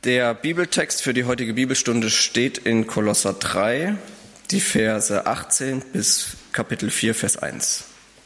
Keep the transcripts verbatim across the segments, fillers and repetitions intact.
Der Bibeltext für die heutige Bibelstunde steht in Kolosser drei, die Verse achtzehn bis Kapitel vier, Vers eins.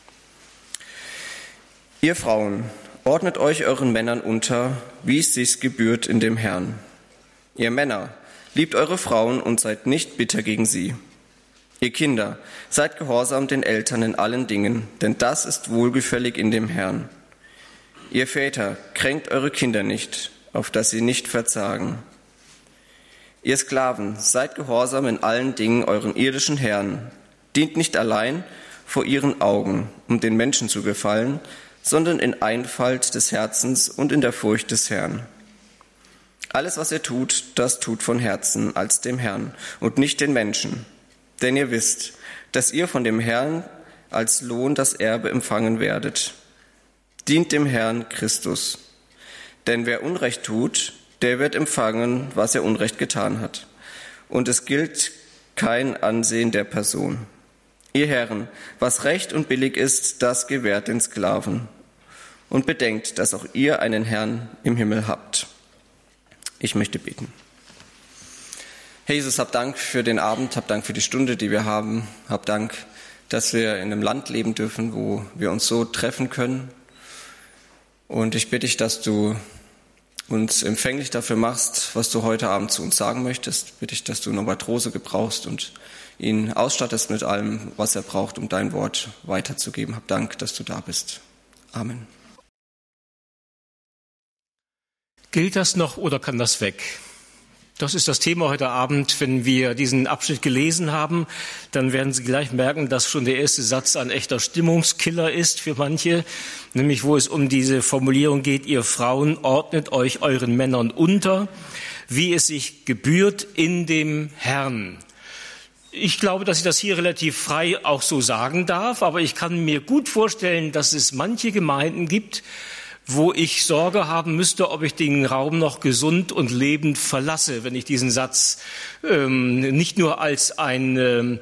Ihr Frauen, ordnet euch euren Männern unter, wie es sich gebührt in dem Herrn. Ihr Männer, liebt eure Frauen und seid nicht bitter gegen sie. Ihr Kinder, seid gehorsam den Eltern in allen Dingen, denn das ist wohlgefällig in dem Herrn. Ihr Väter, kränkt eure Kinder nicht, auf dass sie nicht verzagen. Ihr Sklaven, seid gehorsam in allen Dingen euren irdischen Herren. Dient nicht allein vor ihren Augen, um den Menschen zu gefallen, sondern in Einfalt des Herzens und in der Furcht des Herrn. Alles, was ihr tut, das tut von Herzen als dem Herrn und nicht den Menschen. Denn ihr wisst, dass ihr von dem Herrn als Lohn das Erbe empfangen werdet. Dient dem Herrn Christus. Denn wer Unrecht tut, der wird empfangen, was er Unrecht getan hat. Und es gilt kein Ansehen der Person. Ihr Herren, was recht und billig ist, das gewährt den Sklaven. Und bedenkt, dass auch ihr einen Herrn im Himmel habt. Ich möchte beten. Herr Jesus, hab Dank für den Abend, hab Dank für die Stunde, die wir haben. Hab Dank, dass wir in einem Land leben dürfen, wo wir uns so treffen können. Und ich bitte dich, dass du uns empfänglich dafür machst, was du heute Abend zu uns sagen möchtest. Bitte ich, dass du Norbert Rose gebrauchst und ihn ausstattest mit allem, was er braucht, um dein Wort weiterzugeben. Hab Dank, dass du da bist. Amen. Gilt das noch oder kann das weg? Das ist das Thema heute Abend. Wenn wir diesen Abschnitt gelesen haben, dann werden Sie gleich merken, dass schon der erste Satz ein echter Stimmungskiller ist für manche, nämlich wo es um diese Formulierung geht: Ihr Frauen, ordnet euch euren Männern unter, wie es sich gebührt in dem Herrn. Ich glaube, dass ich das hier relativ frei auch so sagen darf, aber ich kann mir gut vorstellen, dass es manche Gemeinden gibt, wo ich Sorge haben müsste, ob ich den Raum noch gesund und lebend verlasse, wenn ich diesen Satz ähm, nicht nur als ein,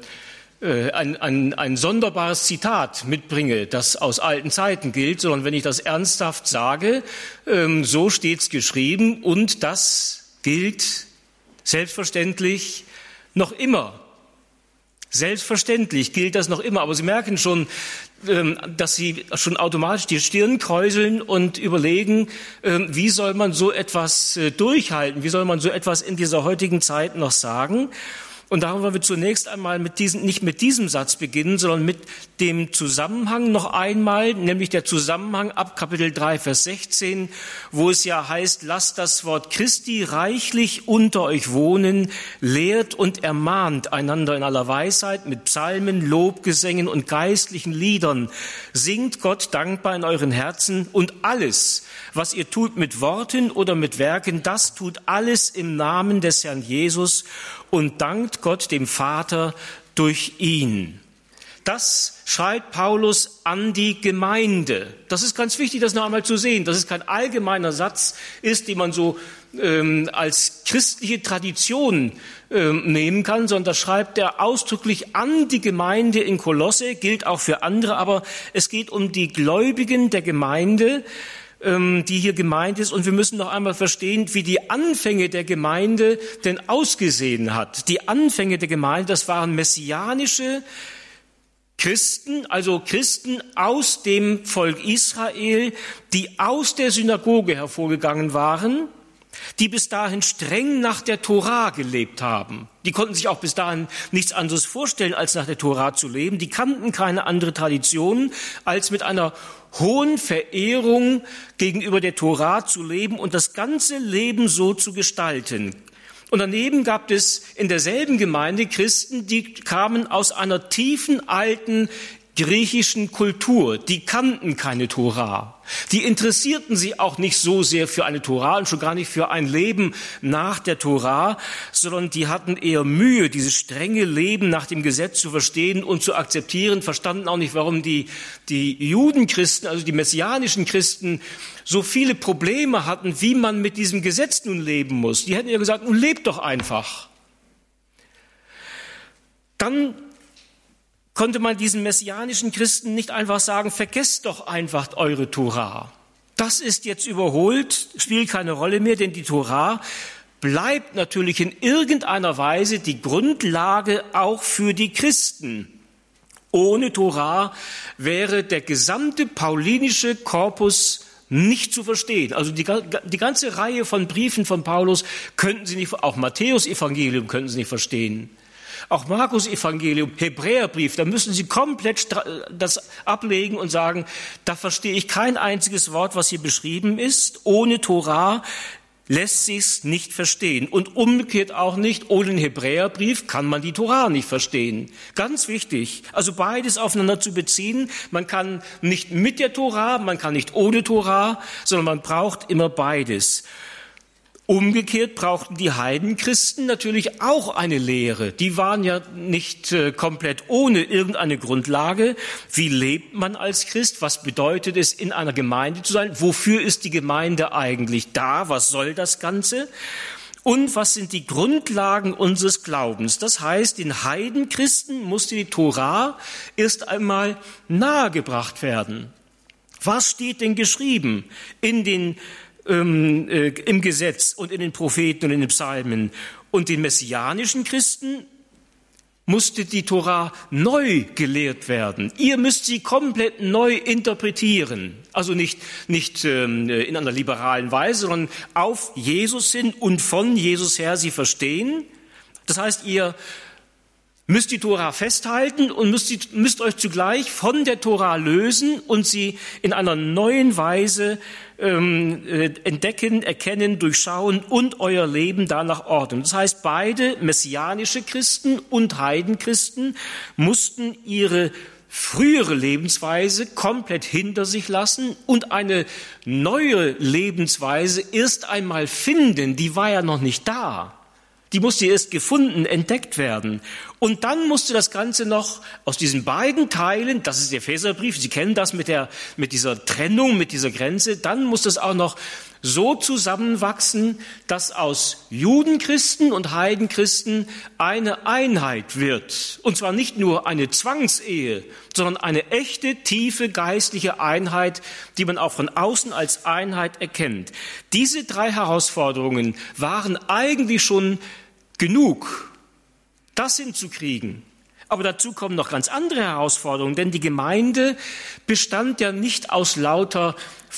äh, ein, ein, ein sonderbares Zitat mitbringe, das aus alten Zeiten gilt, sondern wenn ich das ernsthaft sage, ähm, so steht's geschrieben und das gilt selbstverständlich noch immer. Selbstverständlich gilt das noch immer, aber Sie merken schon, dass Sie schon automatisch die Stirn kräuseln und überlegen, wie soll man so etwas durchhalten, wie soll man so etwas in dieser heutigen Zeit noch sagen. Und darum wollen wir zunächst einmal mit diesem, nicht mit diesem Satz beginnen, sondern mit dem Zusammenhang noch einmal, nämlich der Zusammenhang ab Kapitel drei, Vers sechzehn, wo es ja heißt: Lasst das Wort Christi reichlich unter euch wohnen, lehrt und ermahnt einander in aller Weisheit mit Psalmen, Lobgesängen und geistlichen Liedern. Singt Gott dankbar in euren Herzen und alles, was ihr tut mit Worten oder mit Werken, das tut alles im Namen des Herrn Jesus und dankt Gott dem Vater durch ihn. Das schreibt Paulus an die Gemeinde. Das ist ganz wichtig, das noch einmal zu sehen, dass es kein allgemeiner Satz ist, den man so ähm, als christliche Tradition ähm, nehmen kann, sondern das schreibt er ausdrücklich an die Gemeinde in Kolosse, gilt auch für andere, aber es geht um die Gläubigen der Gemeinde, die hier gemeint ist. Und wir müssen noch einmal verstehen, wie die Anfänge der Gemeinde denn ausgesehen hat. Die Anfänge der Gemeinde, das waren messianische Christen, also Christen aus dem Volk Israel, die aus der Synagoge hervorgegangen waren, die bis dahin streng nach der Tora gelebt haben. Die konnten sich auch bis dahin nichts anderes vorstellen, als nach der Tora zu leben. Die kannten keine andere Tradition, als mit einer hohen Verehrung gegenüber der Tora zu leben und das ganze Leben so zu gestalten. Und daneben gab es in derselben Gemeinde Christen, die kamen aus einer tiefen, alten griechischen Kultur. Die kannten keine Tora. Die interessierten sich auch nicht so sehr für eine Tora und schon gar nicht für ein Leben nach der Tora, sondern die hatten eher Mühe, dieses strenge Leben nach dem Gesetz zu verstehen und zu akzeptieren, verstanden auch nicht, warum die, die Judenchristen, also die messianischen Christen, so viele Probleme hatten, wie man mit diesem Gesetz nun leben muss. Die hätten ja gesagt, nun lebt doch einfach. Dann konnte man diesen messianischen Christen nicht einfach sagen, vergesst doch einfach eure Tora. Das ist jetzt überholt, spielt keine Rolle mehr, denn die Tora bleibt natürlich in irgendeiner Weise die Grundlage auch für die Christen. Ohne Torah wäre der gesamte paulinische Korpus nicht zu verstehen. Also die, die ganze Reihe von Briefen von Paulus könnten Sie nicht, auch Matthäus-Evangelium könnten Sie nicht verstehen. Auch Markus-Evangelium, Hebräerbrief, da müssen Sie komplett das ablegen und sagen, da verstehe ich kein einziges Wort, was hier beschrieben ist. Ohne Torah lässt sich's nicht verstehen. Und umgekehrt auch nicht, ohne den Hebräerbrief kann man die Torah nicht verstehen. Ganz wichtig, also beides aufeinander zu beziehen. Man kann nicht mit der Torah, man kann nicht ohne Torah, sondern man braucht immer beides. Umgekehrt brauchten die Heidenchristen natürlich auch eine Lehre. Die waren ja nicht äh, komplett ohne irgendeine Grundlage. Wie lebt man als Christ? Was bedeutet es, in einer Gemeinde zu sein? Wofür ist die Gemeinde eigentlich da? Was soll das Ganze? Und was sind die Grundlagen unseres Glaubens? Das heißt, den Heidenchristen musste die Torah erst einmal nahegebracht werden. Was steht denn geschrieben in den Ähm, äh, im Gesetz und in den Propheten und in den Psalmen? Und den messianischen Christen musste die Torah neu gelehrt werden. Ihr müsst sie komplett neu interpretieren. Also nicht, nicht ähm, in einer liberalen Weise, sondern auf Jesus hin und von Jesus her sie verstehen. Das heißt, ihr müsst die Torah festhalten und müsst, die, müsst euch zugleich von der Torah lösen und sie in einer neuen Weise ähm, äh, entdecken, erkennen, durchschauen und euer Leben danach ordnen. Das heißt, beide messianische Christen und Heidenchristen mussten ihre frühere Lebensweise komplett hinter sich lassen und eine neue Lebensweise erst einmal finden. Die war ja noch nicht da. Die musste erst gefunden, entdeckt werden. Und dann musste das Ganze noch aus diesen beiden Teilen, das ist der Epheserbrief, Sie kennen das mit der, mit dieser Trennung, mit dieser Grenze, dann muss das auch noch so zusammenwachsen, dass aus Judenchristen und Heidenchristen eine Einheit wird. Und zwar nicht nur eine Zwangsehe, sondern eine echte, tiefe geistliche Einheit, die man auch von außen als Einheit erkennt. Diese drei Herausforderungen waren eigentlich schon genug, das hinzukriegen. Aber dazu kommen noch ganz andere Herausforderungen, denn die Gemeinde bestand ja nicht aus lauter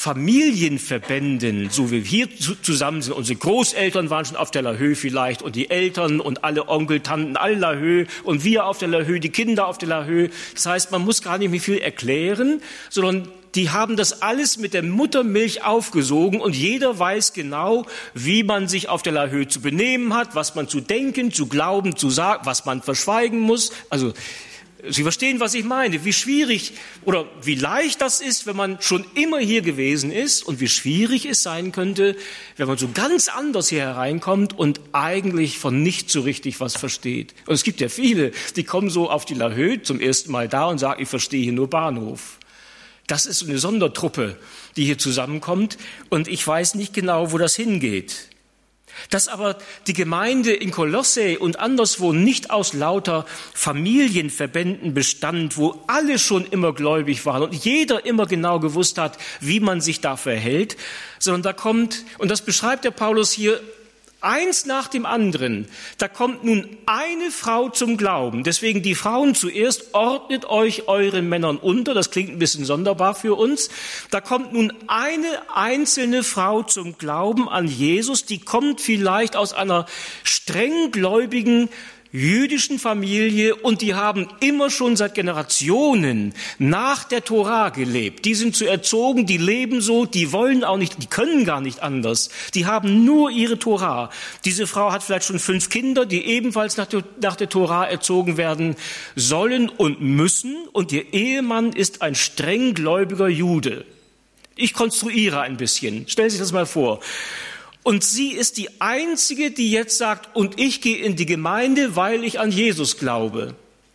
Familienverbänden, so wie wir hier zusammen sind. Unsere Großeltern waren schon auf der Lahö vielleicht und die Eltern und alle Onkel, Tanten, alle Lahö und wir auf der Lahö, die Kinder auf der Lahö. Das heißt, man muss gar nicht mehr viel erklären, sondern die haben das alles mit der Muttermilch aufgesogen und jeder weiß genau, wie man sich auf der Lahö zu benehmen hat, was man zu denken, zu glauben, zu sagen, was man verschweigen muss. Also Sie verstehen, was ich meine, wie schwierig oder wie leicht das ist, wenn man schon immer hier gewesen ist und wie schwierig es sein könnte, wenn man so ganz anders hier hereinkommt und eigentlich von nicht so richtig was versteht. Und es gibt ja viele, die kommen so auf die Lahö zum ersten Mal da und sagen, ich verstehe hier nur Bahnhof. Das ist eine Sondertruppe, die hier zusammenkommt und ich weiß nicht genau, wo das hingeht. Dass aber die Gemeinde in Kolosse und anderswo nicht aus lauter Familienverbänden bestand, wo alle schon immer gläubig waren und jeder immer genau gewusst hat, wie man sich da verhält, sondern da kommt, und das beschreibt der Paulus hier, eins nach dem anderen, da kommt nun eine Frau zum Glauben. Deswegen die Frauen zuerst, ordnet euch euren Männern unter. Das klingt ein bisschen sonderbar für uns. Da kommt nun eine einzelne Frau zum Glauben an Jesus. Die kommt vielleicht aus einer strenggläubigen jüdischen Familie und die haben immer schon seit Generationen nach der Torah gelebt. Die sind so erzogen, die leben so, die wollen auch nicht, die können gar nicht anders. Die haben nur ihre Torah. Diese Frau hat vielleicht schon fünf Kinder, die ebenfalls nach der, nach der Torah erzogen werden sollen und müssen und ihr Ehemann ist ein strenggläubiger Jude. Ich konstruiere ein bisschen. Stellen Sie sich das mal vor. Und sie ist die Einzige, die jetzt sagt, und ich gehe in die Gemeinde, weil ich an Jesus glaube.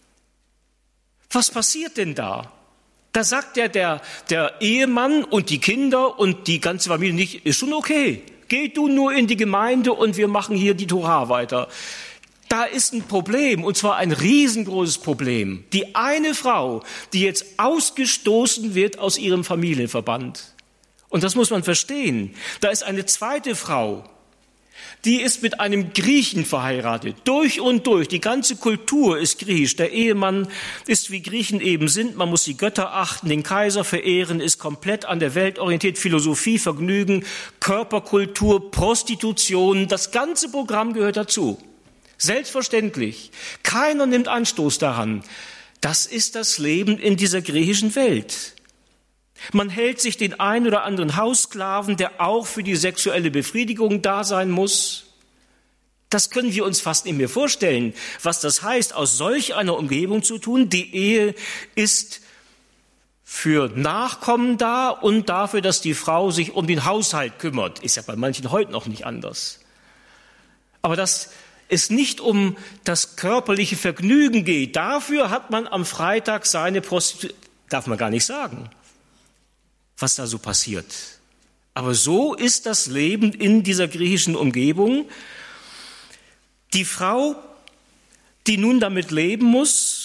Was passiert denn da? Da sagt ja der, der Ehemann und die Kinder und die ganze Familie nicht, ist schon okay. Geh du nur in die Gemeinde und wir machen hier die Torah weiter. Da ist ein Problem, und zwar ein riesengroßes Problem. Die eine Frau, die jetzt ausgestoßen wird aus ihrem Familienverband. Und das muss man verstehen. Da ist eine zweite Frau, Die ist mit einem Griechen verheiratet, durch und durch. Die ganze Kultur ist griechisch. Der Ehemann ist, wie Griechen eben sind. Man muss die Götter achten, den Kaiser verehren, ist komplett an der Welt orientiert. Philosophie, Vergnügen, Körperkultur, Prostitution. Das ganze Programm gehört dazu. Selbstverständlich. Keiner nimmt Anstoß daran. Das ist das Leben in dieser griechischen Welt. Man hält sich den einen oder anderen Haussklaven, der auch für die sexuelle Befriedigung da sein muss. Das können wir uns fast nicht mehr vorstellen, was das heißt, aus solch einer Umgebung zu tun. Die Ehe ist für Nachkommen da und dafür, dass die Frau sich um den Haushalt kümmert. Ist ja bei manchen heute noch nicht anders. Aber dass es nicht um das körperliche Vergnügen geht, dafür hat man am Freitag seine Prostitution, darf man gar nicht sagen, was da so passiert. Aber so ist das Leben in dieser griechischen Umgebung. Die Frau, die nun damit leben muss,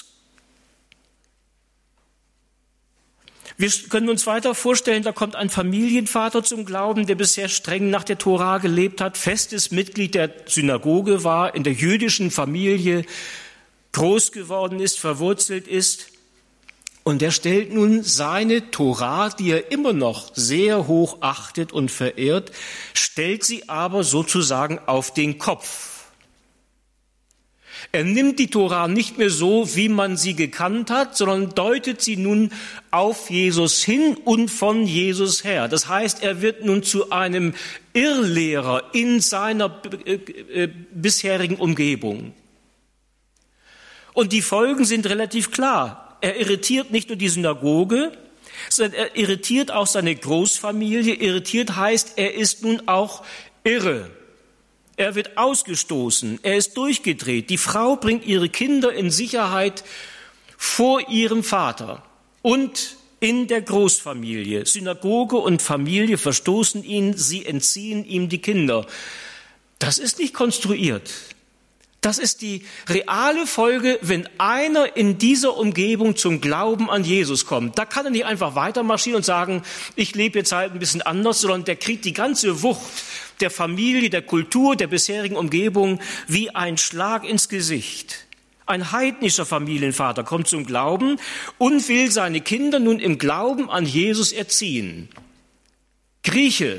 wir können uns weiter vorstellen, da kommt ein Familienvater zum Glauben, der bisher streng nach der Tora gelebt hat, festes Mitglied der Synagoge war, in der jüdischen Familie groß geworden ist, verwurzelt ist. Und er stellt nun seine Tora, die er immer noch sehr hoch achtet und verehrt, stellt sie aber sozusagen auf den Kopf. Er nimmt die Tora nicht mehr so, wie man sie gekannt hat, sondern deutet sie nun auf Jesus hin und von Jesus her. Das heißt, er wird nun zu einem Irrlehrer in seiner äh, äh, bisherigen Umgebung. Und die Folgen sind relativ klar. Er irritiert nicht nur die Synagoge, sondern er irritiert auch seine Großfamilie. Irritiert heißt, er ist nun auch irre. Er wird ausgestoßen, er ist durchgedreht. Die Frau bringt ihre Kinder in Sicherheit vor ihrem Vater und in der Großfamilie. Synagoge und Familie verstoßen ihn, sie entziehen ihm die Kinder. Das ist nicht konstruiert. Das ist die reale Folge, wenn einer in dieser Umgebung zum Glauben an Jesus kommt. Da kann er nicht einfach weitermarschieren und sagen, ich lebe jetzt halt ein bisschen anders, sondern der kriegt die ganze Wucht der Familie, der Kultur, der bisherigen Umgebung wie ein Schlag ins Gesicht. Ein heidnischer Familienvater kommt zum Glauben und will seine Kinder nun im Glauben an Jesus erziehen. Grieche.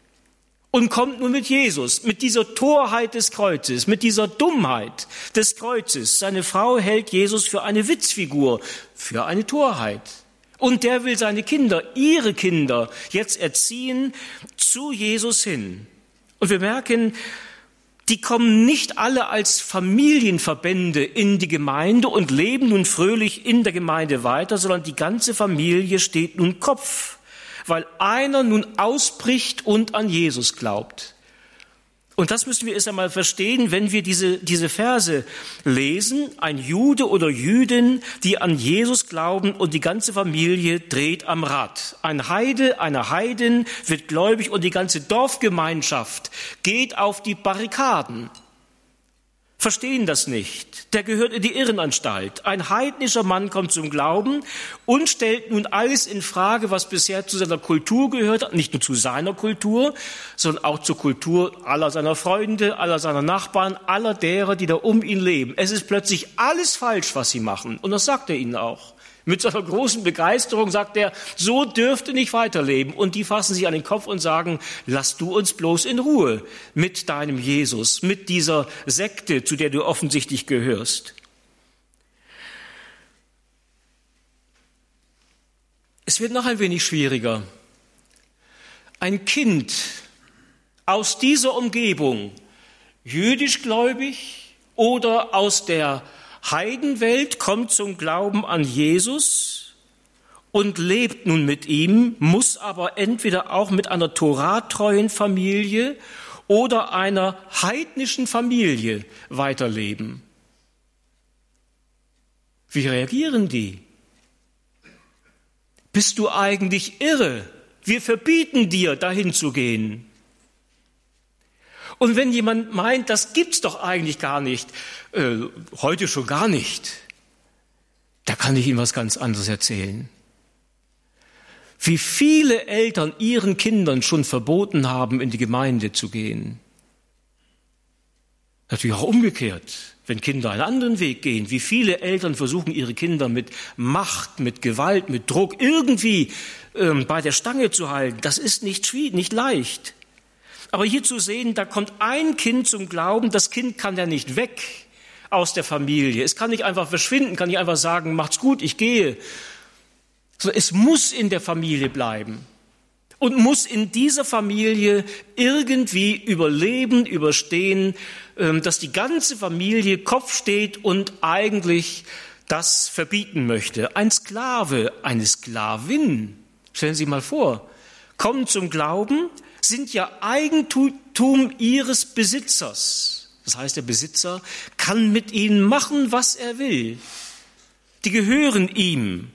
Und kommt nun mit Jesus, mit dieser Torheit des Kreuzes, mit dieser Dummheit des Kreuzes. Seine Frau hält Jesus für eine Witzfigur, für eine Torheit. Und der will seine Kinder, ihre Kinder, jetzt erziehen zu Jesus hin. Und wir merken, die kommen nicht alle als Familienverbände in die Gemeinde und leben nun fröhlich in der Gemeinde weiter, sondern die ganze Familie steht nun Kopf, weil einer nun ausbricht und an Jesus glaubt. Und das müssen wir erst einmal verstehen, wenn wir diese, diese Verse lesen. Ein Jude oder Jüdin, die an Jesus glauben und die ganze Familie dreht am Rad. Ein Heide, eine Heidin wird gläubig und die ganze Dorfgemeinschaft geht auf die Barrikaden. Verstehen das nicht. Der gehört in die Irrenanstalt. Ein heidnischer Mann kommt zum Glauben und stellt nun alles in Frage, was bisher zu seiner Kultur gehört hat. Nicht nur zu seiner Kultur, sondern auch zur Kultur aller seiner Freunde, aller seiner Nachbarn, aller derer, die da um ihn leben. Es ist plötzlich alles falsch, was sie machen. Und das sagt er ihnen auch. Mit seiner großen Begeisterung sagt er, so dürft ihr nicht weiterleben. Und die fassen sich an den Kopf und sagen, lass du uns bloß in Ruhe mit deinem Jesus, mit dieser Sekte, zu der du offensichtlich gehörst. Es wird noch ein wenig schwieriger. Ein Kind aus dieser Umgebung, jüdischgläubig oder aus der Heidenwelt, kommt zum Glauben an Jesus und lebt nun mit ihm, muss aber entweder auch mit einer toratreuen Familie oder einer heidnischen Familie weiterleben. Wie reagieren die? Bist du eigentlich irre? Wir verbieten dir, dahin zu gehen. Und wenn jemand meint, das gibt's doch eigentlich gar nicht, äh, heute schon gar nicht, da kann ich Ihnen was ganz anderes erzählen. Wie viele Eltern ihren Kindern schon verboten haben, in die Gemeinde zu gehen. Natürlich auch umgekehrt, wenn Kinder einen anderen Weg gehen. Wie viele Eltern versuchen, ihre Kinder mit Macht, mit Gewalt, mit Druck irgendwie ähm, bei der Stange zu halten. Das ist nicht schwierig, nicht leicht. Aber hier zu sehen, da kommt ein Kind zum Glauben, das Kind kann ja nicht weg aus der Familie. Es kann nicht einfach verschwinden, kann nicht einfach sagen, macht's gut, ich gehe. Sondern es muss in der Familie bleiben und muss in dieser Familie irgendwie überleben, überstehen, dass die ganze Familie Kopf steht und eigentlich das verbieten möchte. Ein Sklave, eine Sklavin, stellen Sie sich mal vor, kommen zum Glauben, sind ja Eigentum ihres Besitzers. Das heißt, der Besitzer kann mit ihnen machen, was er will. Die gehören ihm,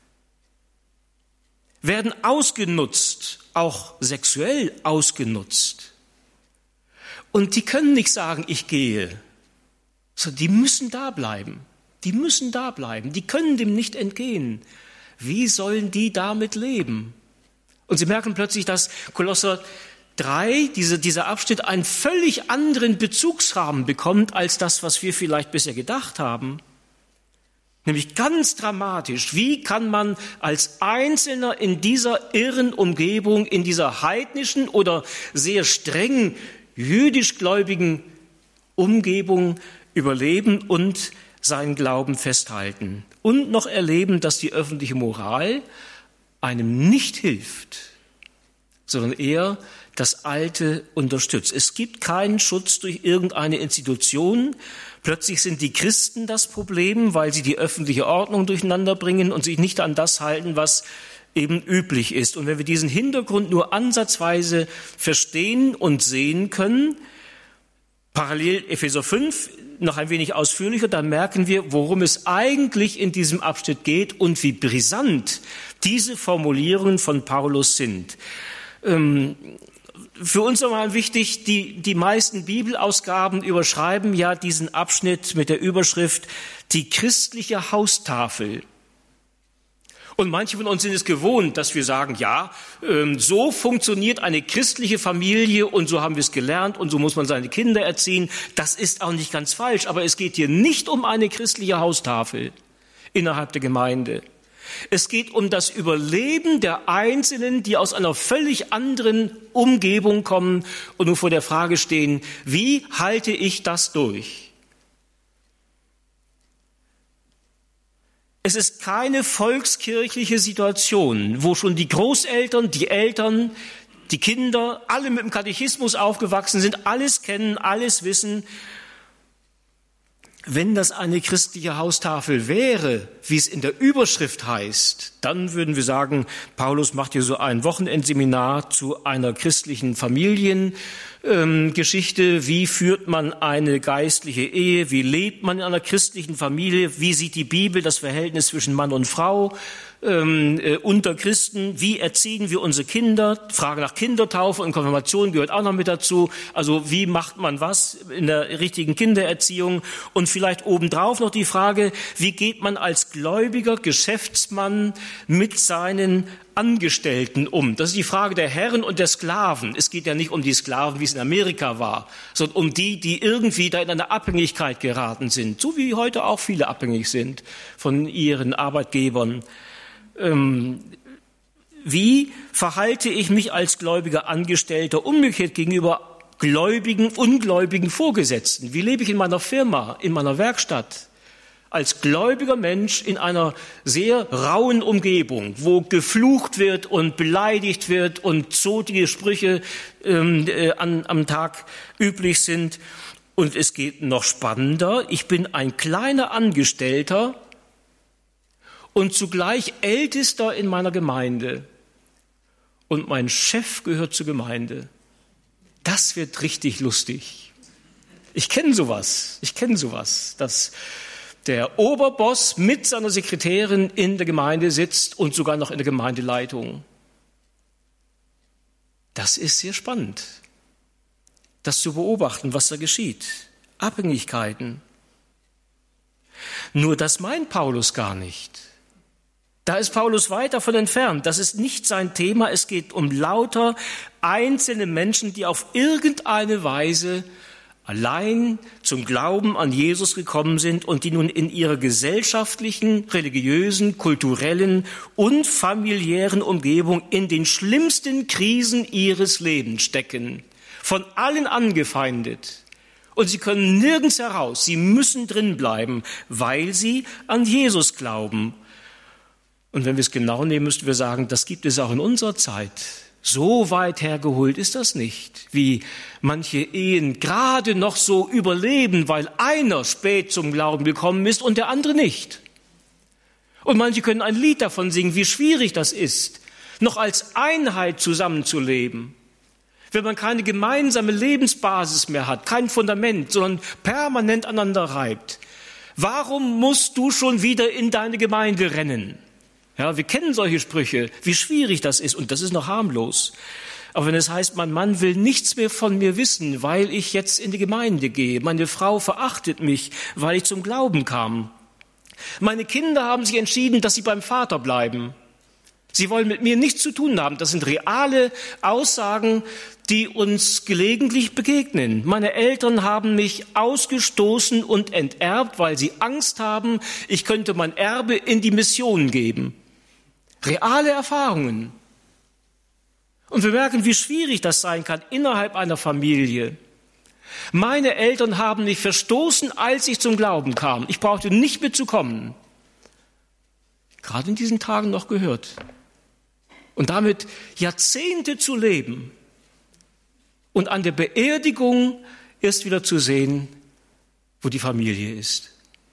werden ausgenutzt, auch sexuell ausgenutzt. Und die können nicht sagen, ich gehe, sondern die müssen da bleiben. Die müssen da bleiben. Die können dem nicht entgehen. Wie sollen die damit leben? Und Sie merken plötzlich, dass Kolosser drei, diese, dieser Abschnitt, einen völlig anderen Bezugsrahmen bekommt, als das, was wir vielleicht bisher gedacht haben. Nämlich ganz dramatisch. Wie kann man als Einzelner in dieser irren Umgebung, in dieser heidnischen oder sehr streng jüdischgläubigen Umgebung überleben und seinen Glauben festhalten? Und noch erleben, dass die öffentliche Moral einem nicht hilft, sondern eher das Alte unterstützt. Es gibt keinen Schutz durch irgendeine Institution. Plötzlich sind die Christen das Problem, weil sie die öffentliche Ordnung durcheinander bringen und sich nicht an das halten, was eben üblich ist. Und wenn wir diesen Hintergrund nur ansatzweise verstehen und sehen können, parallel Epheser fünf, noch ein wenig ausführlicher, dann merken wir, worum es eigentlich in diesem Abschnitt geht und wie brisant diese Formulierungen von Paulus sind. Ähm, Für uns nochmal wichtig, die, die meisten Bibelausgaben überschreiben ja diesen Abschnitt mit der Überschrift die christliche Haustafel. Und manche von uns sind es gewohnt, dass wir sagen, ja, ähm, so funktioniert eine christliche Familie und so haben wir es gelernt und so muss man seine Kinder erziehen. Das ist auch nicht ganz falsch, aber es geht hier nicht um eine christliche Haustafel innerhalb der Gemeinde. Es geht um das Überleben der Einzelnen, die aus einer völlig anderen Umgebung kommen und nun vor der Frage stehen, wie halte ich das durch? Es ist keine volkskirchliche Situation, wo schon die Großeltern, die Eltern, die Kinder, alle mit dem Katechismus aufgewachsen sind, alles kennen, alles wissen. Wenn das eine christliche Haustafel wäre, wie es in der Überschrift heißt, dann würden wir sagen, Paulus macht hier so ein Wochenendseminar zu einer christlichen Familiengeschichte. Ähm, wie führt man eine geistliche Ehe? Wie lebt man in einer christlichen Familie? Wie sieht die Bibel das Verhältnis zwischen Mann und Frau ähm, äh, unter Christen? Wie erziehen wir unsere Kinder? Frage nach Kindertaufe und Konfirmation gehört auch noch mit dazu. Also wie macht man was in der richtigen Kindererziehung? Und vielleicht obendrauf noch die Frage, wie geht man als gläubiger Geschäftsmann mit seinen Angestellten um? Das ist die Frage der Herren und der Sklaven. Es geht ja nicht um die Sklaven, wie es in Amerika war, sondern um die, die irgendwie da in eine Abhängigkeit geraten sind, so wie heute auch viele abhängig sind von ihren Arbeitgebern. Ähm, wie verhalte ich mich als gläubiger Angestellter umgekehrt gegenüber gläubigen, ungläubigen Vorgesetzten? Wie lebe ich in meiner Firma, in meiner Werkstatt? Als gläubiger Mensch in einer sehr rauen Umgebung, wo geflucht wird und beleidigt wird und zotige Sprüche ähm, äh, an, am Tag üblich sind. Und es geht noch spannender. Ich bin ein kleiner Angestellter und zugleich Ältester in meiner Gemeinde. Und mein Chef gehört zur Gemeinde. Das wird richtig lustig. Ich kenne sowas. Ich kenne sowas. Das der Oberboss mit seiner Sekretärin in der Gemeinde sitzt und sogar noch in der Gemeindeleitung. Das ist sehr spannend, das zu beobachten, was da geschieht. Abhängigkeiten. Nur das meint Paulus gar nicht. Da ist Paulus weit davon entfernt. Das ist nicht sein Thema. Es geht um lauter einzelne Menschen, die auf irgendeine Weise allein zum Glauben an Jesus gekommen sind und die nun in ihrer gesellschaftlichen, religiösen, kulturellen und familiären Umgebung in den schlimmsten Krisen ihres Lebens stecken, von allen angefeindet. Und sie können nirgends heraus, sie müssen drin bleiben, weil sie an Jesus glauben. Und wenn wir es genau nehmen, müssten wir sagen, das gibt es auch in unserer Zeit. So weit hergeholt ist das nicht, wie manche Ehen gerade noch so überleben, weil einer spät zum Glauben gekommen ist und der andere nicht. Und manche können ein Lied davon singen, wie schwierig das ist, noch als Einheit zusammenzuleben. Wenn man keine gemeinsame Lebensbasis mehr hat, kein Fundament, sondern permanent aneinander reibt. Warum musst du schon wieder in deine Gemeinde rennen? Ja, wir kennen solche Sprüche, wie schwierig das ist, und das ist noch harmlos. Aber wenn es heißt, mein Mann will nichts mehr von mir wissen, weil ich jetzt in die Gemeinde gehe, meine Frau verachtet mich, weil ich zum Glauben kam. Meine Kinder haben sich entschieden, dass sie beim Vater bleiben. Sie wollen mit mir nichts zu tun haben. Das sind reale Aussagen, die uns gelegentlich begegnen. Meine Eltern haben mich ausgestoßen und enterbt, weil sie Angst haben, ich könnte mein Erbe in die Mission geben. Reale Erfahrungen. Und wir merken, wie schwierig das sein kann innerhalb einer Familie. Meine Eltern haben mich verstoßen, als ich zum Glauben kam. Ich brauchte nicht mitzukommen. Gerade in diesen Tagen noch gehört. Und damit Jahrzehnte zu leben und an der Beerdigung erst wieder zu sehen, wo die Familie ist.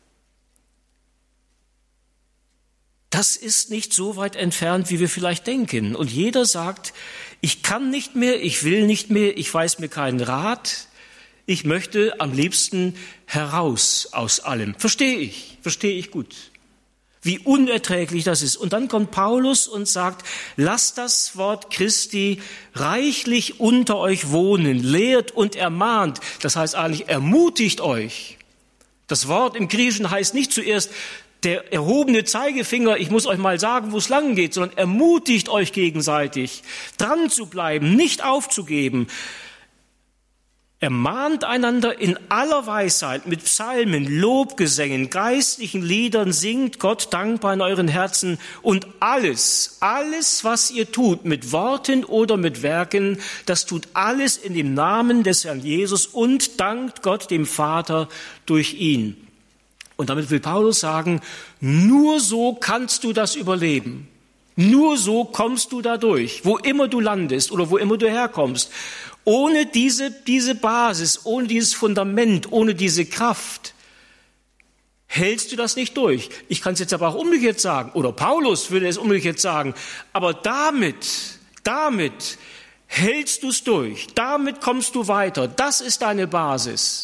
Das ist nicht so weit entfernt, wie wir vielleicht denken. Und jeder sagt, ich kann nicht mehr, ich will nicht mehr, ich weiß mir keinen Rat. Ich möchte am liebsten heraus aus allem. Verstehe ich, verstehe ich gut. Wie unerträglich das ist. Und dann kommt Paulus und sagt, lasst das Wort Christi reichlich unter euch wohnen, lehrt und ermahnt. Das heißt eigentlich, ermutigt euch. Das Wort im Griechischen heißt nicht zuerst der erhobene Zeigefinger, ich muss euch mal sagen, wo es lang geht, sondern ermutigt euch gegenseitig, dran zu bleiben, nicht aufzugeben. Ermahnt einander in aller Weisheit mit Psalmen, Lobgesängen, geistlichen Liedern, singt Gott dankbar in euren Herzen und alles, alles, was ihr tut, mit Worten oder mit Werken, das tut alles in dem Namen des Herrn Jesus und dankt Gott dem Vater durch ihn. Und damit will Paulus sagen, nur so kannst du das überleben. Nur so kommst du da durch, wo immer du landest oder wo immer du herkommst. Ohne diese, diese Basis, ohne dieses Fundament, ohne diese Kraft hältst du das nicht durch. Ich kann es jetzt aber auch umgekehrt sagen, oder Paulus würde es umgekehrt sagen, aber damit, damit hältst du es durch, damit kommst du weiter, das ist deine Basis.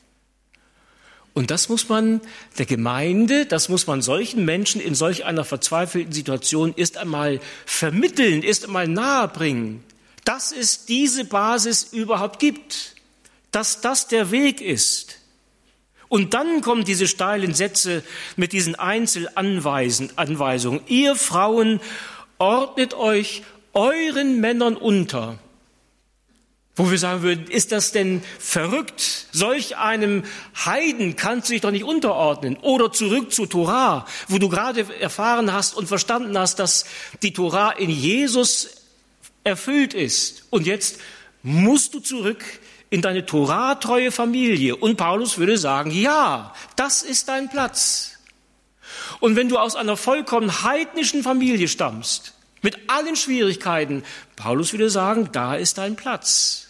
Und das muss man der Gemeinde, das muss man solchen Menschen in solch einer verzweifelten Situation erst einmal vermitteln, erst einmal nahebringen, dass es diese Basis überhaupt gibt, dass das der Weg ist. Und dann kommen diese steilen Sätze mit diesen Einzelanweisungen. Ihr Frauen ordnet euch euren Männern unter. Wo wir sagen würden, ist das denn verrückt? Solch einem Heiden kannst du dich doch nicht unterordnen. Oder zurück zu Torah, wo du gerade erfahren hast und verstanden hast, dass die Torah in Jesus erfüllt ist. Und jetzt musst du zurück in deine Torah-treue Familie. Und Paulus würde sagen, ja, das ist dein Platz. Und wenn du aus einer vollkommen heidnischen Familie stammst, mit allen Schwierigkeiten, Paulus würde sagen, da ist dein Platz.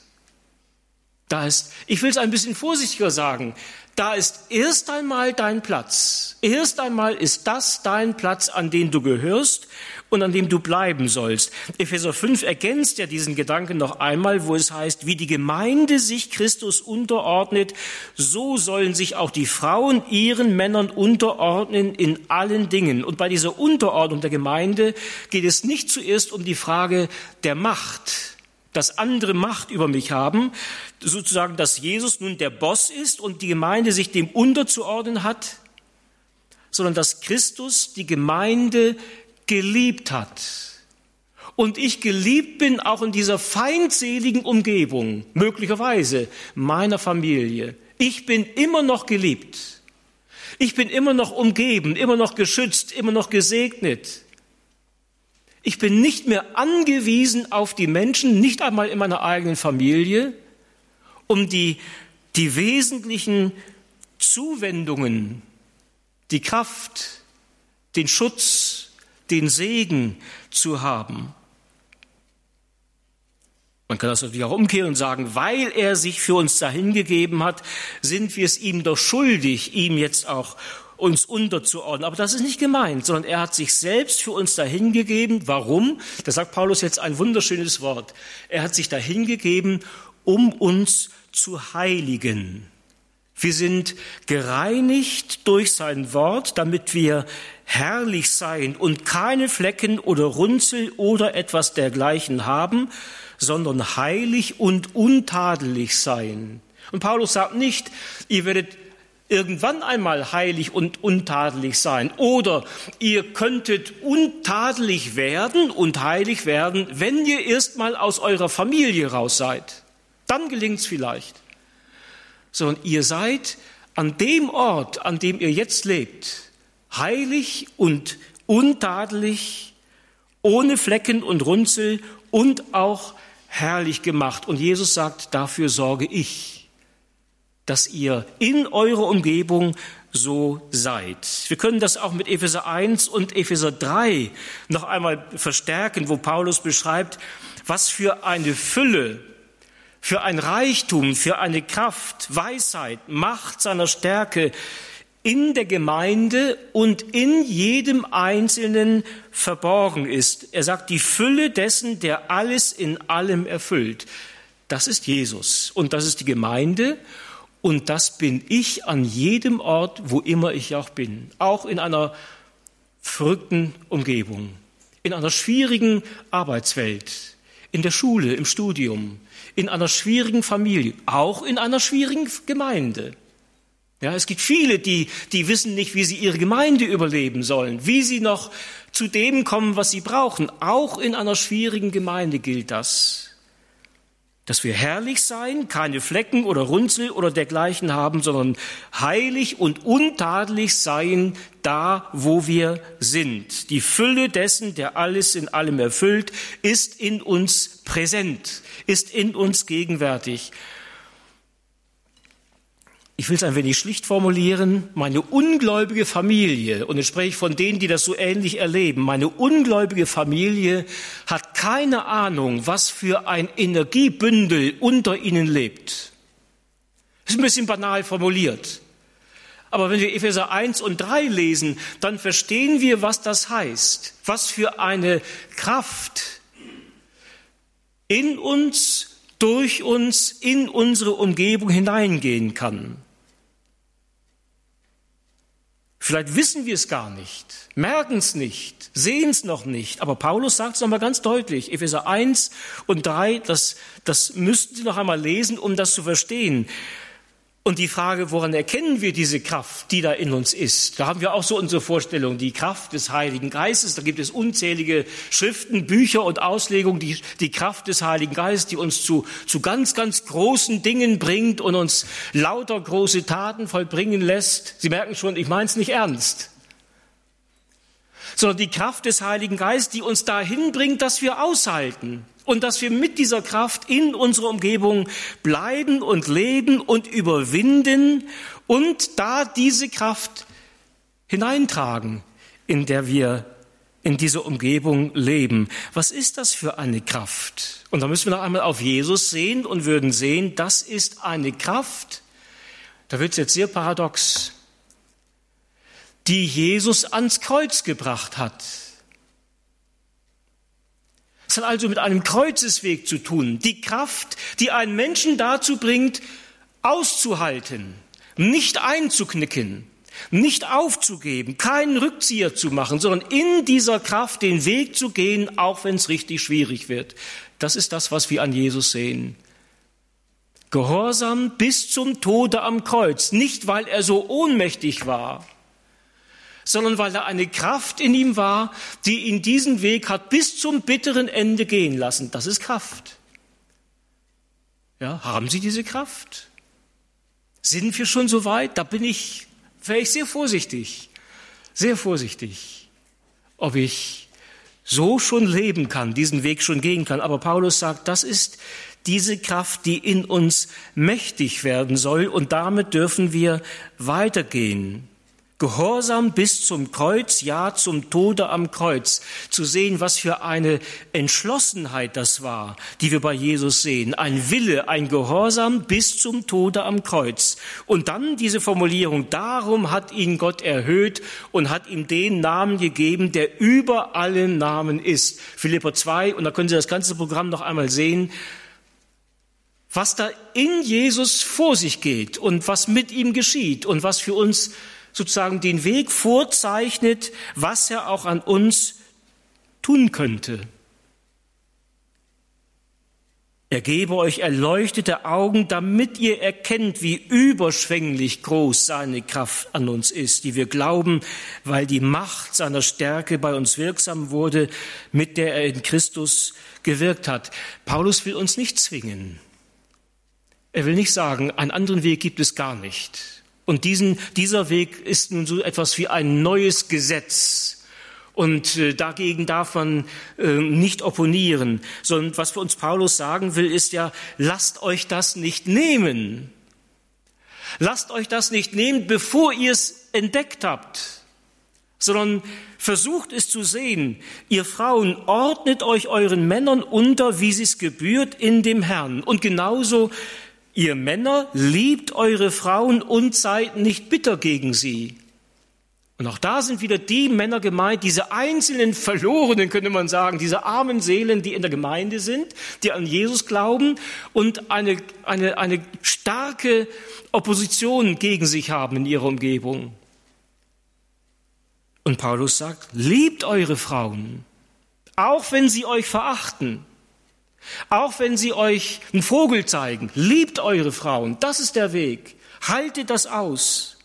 Da ist, ich will es ein bisschen vorsichtiger sagen, da ist erst einmal dein Platz. Erst einmal ist das dein Platz, an den du gehörst und an dem du bleiben sollst. Epheser fünf ergänzt ja diesen Gedanken noch einmal, wo es heißt, wie die Gemeinde sich Christus unterordnet, so sollen sich auch die Frauen ihren Männern unterordnen in allen Dingen. Und bei dieser Unterordnung der Gemeinde geht es nicht zuerst um die Frage der Macht, dass andere Macht über mich haben, sozusagen, dass Jesus nun der Boss ist und die Gemeinde sich dem unterzuordnen hat, sondern dass Christus die Gemeinde geliebt hat und ich geliebt bin, auch in dieser feindseligen Umgebung, möglicherweise meiner Familie. Ich bin immer noch geliebt. Ich bin immer noch umgeben, immer noch geschützt, immer noch gesegnet. Ich bin nicht mehr angewiesen auf die Menschen, nicht einmal in meiner eigenen Familie, um die, die wesentlichen Zuwendungen, die Kraft, den Schutz, den Segen zu haben. Man kann das natürlich auch umkehren und sagen, weil er sich für uns dahingegeben hat, sind wir es ihm doch schuldig, ihm jetzt auch uns unterzuordnen. Aber das ist nicht gemeint, sondern er hat sich selbst für uns dahingegeben. Warum? Da sagt Paulus jetzt ein wunderschönes Wort. Er hat sich dahingegeben, um uns zu heiligen. Wir sind gereinigt durch sein Wort, damit wir herrlich sein und keine Flecken oder Runzel oder etwas dergleichen haben, sondern heilig und untadelig sein. Und Paulus sagt nicht, ihr werdet irgendwann einmal heilig und untadelig sein oder ihr könntet untadelig werden und heilig werden, wenn ihr erst mal aus eurer Familie raus seid. Dann gelingt's vielleicht. Sondern ihr seid an dem Ort, an dem ihr jetzt lebt, heilig und untadelig, ohne Flecken und Runzel und auch herrlich gemacht. Und Jesus sagt, dafür sorge ich, dass ihr in eurer Umgebung so seid. Wir können das auch mit Epheser eins und Epheser drei noch einmal verstärken, wo Paulus beschreibt, was für eine Fülle, für ein Reichtum, für eine Kraft, Weisheit, Macht seiner Stärke in der Gemeinde und in jedem Einzelnen verborgen ist. Er sagt, die Fülle dessen, der alles in allem erfüllt. Das ist Jesus und das ist die Gemeinde und das bin ich an jedem Ort, wo immer ich auch bin. Auch in einer verrückten Umgebung, in einer schwierigen Arbeitswelt, in der Schule, im Studium, in einer schwierigen Familie, auch in einer schwierigen Gemeinde. Ja, es gibt viele, die, die wissen nicht, wie sie ihre Gemeinde überleben sollen, wie sie noch zu dem kommen, was sie brauchen. Auch in einer schwierigen Gemeinde gilt das, dass wir herrlich sein, keine Flecken oder Runzel oder dergleichen haben, sondern heilig und untadelig sein, da, wo wir sind. Die Fülle dessen, der alles in allem erfüllt, ist in uns präsent, ist in uns gegenwärtig. Ich will es ein wenig schlicht formulieren, meine ungläubige Familie, und jetzt spreche ich von denen, die das so ähnlich erleben, meine ungläubige Familie hat keine Ahnung, was für ein Energiebündel unter ihnen lebt. Das ist ein bisschen banal formuliert. Aber wenn wir Epheser eins und drei lesen, dann verstehen wir, was das heißt, was für eine Kraft in uns, durch uns, in unsere Umgebung hineingehen kann. Vielleicht wissen wir es gar nicht, merken es nicht, sehen es noch nicht. Aber Paulus sagt es nochmal ganz deutlich. Epheser eins und drei, das, das müssten Sie noch einmal lesen, um das zu verstehen. Und die Frage, woran erkennen wir diese Kraft, die da in uns ist? Da haben wir auch so unsere Vorstellung, die Kraft des Heiligen Geistes. Da gibt es unzählige Schriften, Bücher und Auslegungen, die, die Kraft des Heiligen Geistes, die uns zu, zu ganz, ganz großen Dingen bringt und uns lauter große Taten vollbringen lässt. Sie merken schon, ich meine es nicht ernst. Sondern die Kraft des Heiligen Geistes, die uns dahin bringt, dass wir aushalten. Und dass wir mit dieser Kraft in unserer Umgebung bleiben und leben und überwinden und da diese Kraft hineintragen, in der wir in dieser Umgebung leben. Was ist das für eine Kraft? Und da müssen wir noch einmal auf Jesus sehen und würden sehen, das ist eine Kraft, da wird es jetzt sehr paradox, die Jesus ans Kreuz gebracht hat. Es hat also mit einem Kreuzesweg zu tun. Die Kraft, die einen Menschen dazu bringt, auszuhalten, nicht einzuknicken, nicht aufzugeben, keinen Rückzieher zu machen, sondern in dieser Kraft den Weg zu gehen, auch wenn es richtig schwierig wird. Das ist das, was wir an Jesus sehen. Gehorsam bis zum Tode am Kreuz, nicht weil er so ohnmächtig war, sondern weil da eine Kraft in ihm war, die ihn diesen Weg hat bis zum bitteren Ende gehen lassen. Das ist Kraft. Ja, haben Sie diese Kraft? Sind wir schon so weit? Da bin ich, wäre ich sehr vorsichtig, sehr vorsichtig, ob ich so schon leben kann, diesen Weg schon gehen kann. Aber Paulus sagt, das ist diese Kraft, die in uns mächtig werden soll, und damit dürfen wir weitergehen. Gehorsam bis zum Kreuz, ja zum Tode am Kreuz. Zu sehen, was für eine Entschlossenheit das war, die wir bei Jesus sehen. Ein Wille, ein Gehorsam bis zum Tode am Kreuz. Und dann diese Formulierung, darum hat ihn Gott erhöht und hat ihm den Namen gegeben, der über allen Namen ist. Philipper zwei, und da können Sie das ganze Programm noch einmal sehen, was da in Jesus vor sich geht und was mit ihm geschieht und was für uns sozusagen den Weg vorzeichnet, was er auch an uns tun könnte. Er gebe euch erleuchtete Augen, damit ihr erkennt, wie überschwänglich groß seine Kraft an uns ist, die wir glauben, weil die Macht seiner Stärke bei uns wirksam wurde, mit der er in Christus gewirkt hat. Paulus will uns nicht zwingen. Er will nicht sagen, einen anderen Weg gibt es gar nicht. Und diesen, dieser Weg ist nun so etwas wie ein neues Gesetz. Und äh, dagegen darf man äh, nicht opponieren. Sondern was für uns Paulus sagen will, ist ja, lasst euch das nicht nehmen. Lasst euch das nicht nehmen, bevor ihr es entdeckt habt. Sondern versucht es zu sehen. Ihr Frauen, ordnet euch euren Männern unter, wie es gebührt in dem Herrn. Und genauso ihr Männer, liebt eure Frauen und seid nicht bitter gegen sie. Und auch da sind wieder die Männer gemeint, diese einzelnen Verlorenen, könnte man sagen, diese armen Seelen, die in der Gemeinde sind, die an Jesus glauben und eine, eine, eine starke Opposition gegen sich haben in ihrer Umgebung. Und Paulus sagt, liebt eure Frauen, auch wenn sie euch verachten. Auch wenn sie euch einen Vogel zeigen, liebt eure Frauen, das ist der Weg. Haltet das aus.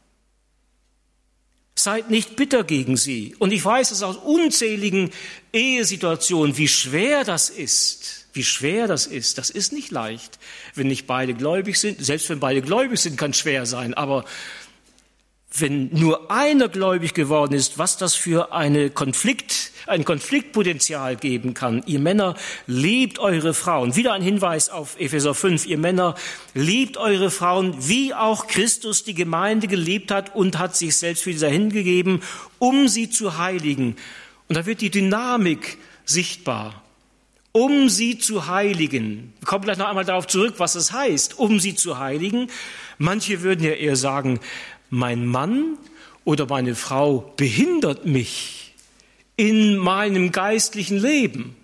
Seid nicht bitter gegen sie. Und ich weiß es aus unzähligen Ehesituationen, wie schwer das ist. Wie schwer das ist. Das ist nicht leicht, wenn nicht beide gläubig sind. Selbst wenn beide gläubig sind, kann es schwer sein. Aber wenn nur einer gläubig geworden ist, was das für eine Konflikt, ein Konfliktpotenzial geben kann. Ihr Männer, liebt eure Frauen. Wieder ein Hinweis auf Epheser fünf. Ihr Männer, liebt eure Frauen, wie auch Christus die Gemeinde geliebt hat und hat sich selbst für diese hingegeben, um sie zu heiligen. Und da wird die Dynamik sichtbar. Um sie zu heiligen. Wir kommen gleich noch einmal darauf zurück, was es heißt, um sie zu heiligen. Manche würden ja eher sagen, mein Mann oder meine Frau behindert mich in meinem geistlichen Leben.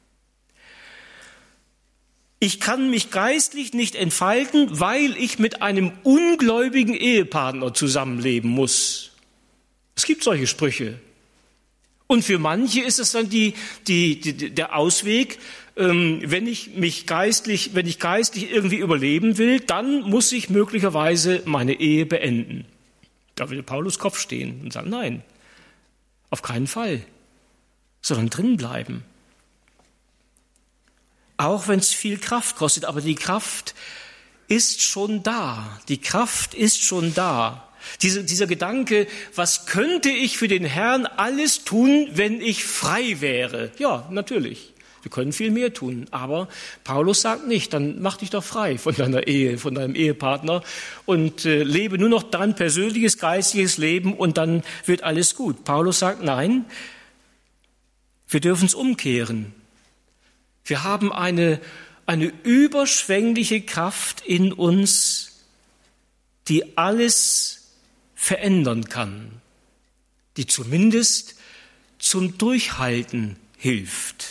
Ich kann mich geistlich nicht entfalten, weil ich mit einem ungläubigen Ehepartner zusammenleben muss. Es gibt solche Sprüche. Und für manche ist es dann die, die, die, der Ausweg, ähm, wenn ich mich geistlich, wenn ich geistlich irgendwie überleben will, dann muss ich möglicherweise meine Ehe beenden. Da will Paulus Kopf stehen und sagen, nein, auf keinen Fall, sondern drin bleiben. Auch wenn es viel Kraft kostet, aber die Kraft ist schon da. Die Kraft ist schon da. Diese, dieser Gedanke, was könnte ich für den Herrn alles tun, wenn ich frei wäre? Ja, natürlich. Wir können viel mehr tun, aber Paulus sagt nicht, dann mach dich doch frei von deiner Ehe, von deinem Ehepartner und äh, lebe nur noch dein persönliches, geistiges Leben und dann wird alles gut. Paulus sagt, nein, wir dürfen es umkehren. Wir haben eine, eine überschwängliche Kraft in uns, die alles verändern kann, die zumindest zum Durchhalten hilft.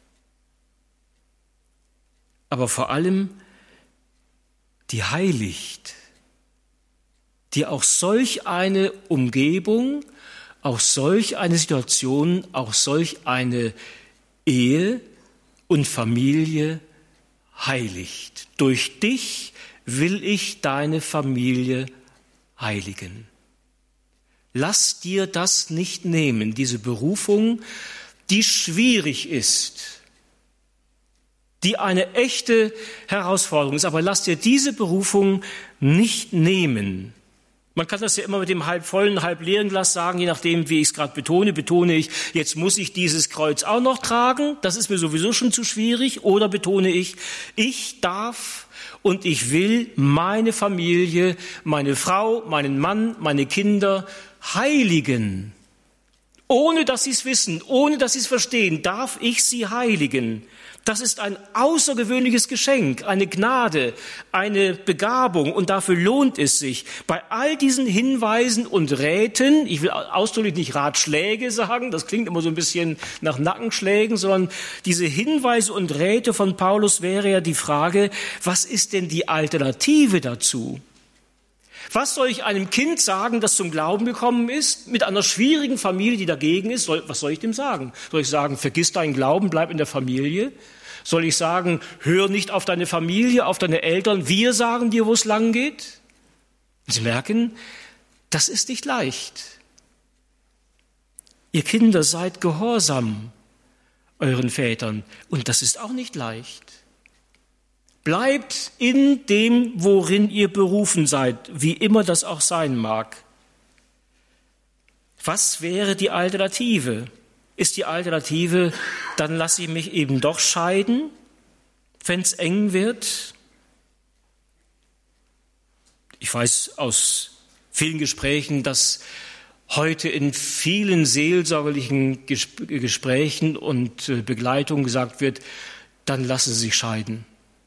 Aber vor allem die heiligt, die auch solch eine Umgebung, auch solch eine Situation, auch solch eine Ehe und Familie heiligt. Durch dich will ich deine Familie heiligen. Lass dir das nicht nehmen, diese Berufung, die schwierig ist, die eine echte Herausforderung ist. Aber lass dir diese Berufung nicht nehmen. Man kann das ja immer mit dem halb vollen, halb leeren Glas sagen, je nachdem, wie ich es gerade betone. Betone ich, jetzt muss ich dieses Kreuz auch noch tragen, das ist mir sowieso schon zu schwierig. Oder betone ich, ich darf und ich will meine Familie, meine Frau, meinen Mann, meine Kinder heiligen. Ohne dass sie es wissen, ohne dass sie es verstehen, darf ich sie heiligen. Das ist ein außergewöhnliches Geschenk, eine Gnade, eine Begabung und dafür lohnt es sich. Bei all diesen Hinweisen und Räten, ich will ausdrücklich nicht Ratschläge sagen, das klingt immer so ein bisschen nach Nackenschlägen, sondern diese Hinweise und Räte von Paulus wäre ja die Frage, was ist denn die Alternative dazu? Was soll ich einem Kind sagen, das zum Glauben gekommen ist, mit einer schwierigen Familie, die dagegen ist? Soll, was soll ich dem sagen? Soll ich sagen, vergiss deinen Glauben, bleib in der Familie? Soll ich sagen, hör nicht auf deine Familie, auf deine Eltern, wir sagen dir, wo es lang geht? Sie merken, das ist nicht leicht. Ihr Kinder, seid gehorsam euren Vätern. Und das ist auch nicht leicht. Bleibt in dem, worin ihr berufen seid, wie immer das auch sein mag. Was wäre die Alternative? Ist die Alternative, dann lasse ich mich eben doch scheiden, wenn es eng wird? Ich weiß aus vielen Gesprächen, dass heute in vielen seelsorgerlichen Gesprächen und Begleitungen gesagt wird, dann lassen Sie sich scheiden.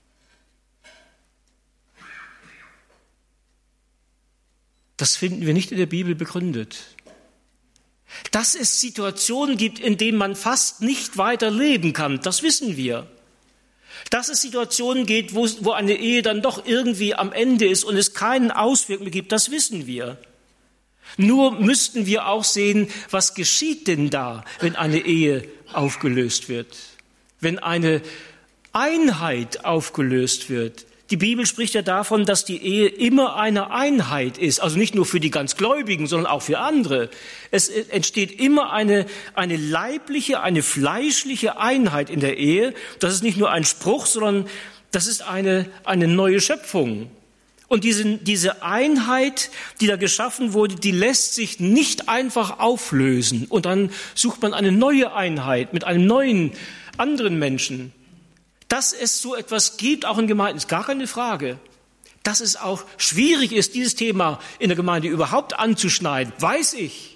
Das finden wir nicht in der Bibel begründet. Dass es Situationen gibt, in denen man fast nicht weiter leben kann, das wissen wir. Dass es Situationen gibt, wo, wo eine Ehe dann doch irgendwie am Ende ist und es keinen Ausweg mehr gibt, das wissen wir. Nur müssten wir auch sehen, was geschieht denn da, wenn eine Ehe aufgelöst wird, wenn eine Einheit aufgelöst wird. Die Bibel spricht ja davon, dass die Ehe immer eine Einheit ist, also nicht nur für die ganz Gläubigen, sondern auch für andere. Es entsteht immer eine, eine leibliche, eine fleischliche Einheit in der Ehe. Das ist nicht nur ein Spruch, sondern das ist eine, eine neue Schöpfung. Und diese, diese Einheit, die da geschaffen wurde, die lässt sich nicht einfach auflösen. Und dann sucht man eine neue Einheit mit einem neuen, anderen Menschen. Dass es so etwas gibt, auch in Gemeinden, ist gar keine Frage. Dass es auch schwierig ist, dieses Thema in der Gemeinde überhaupt anzuschneiden, weiß ich.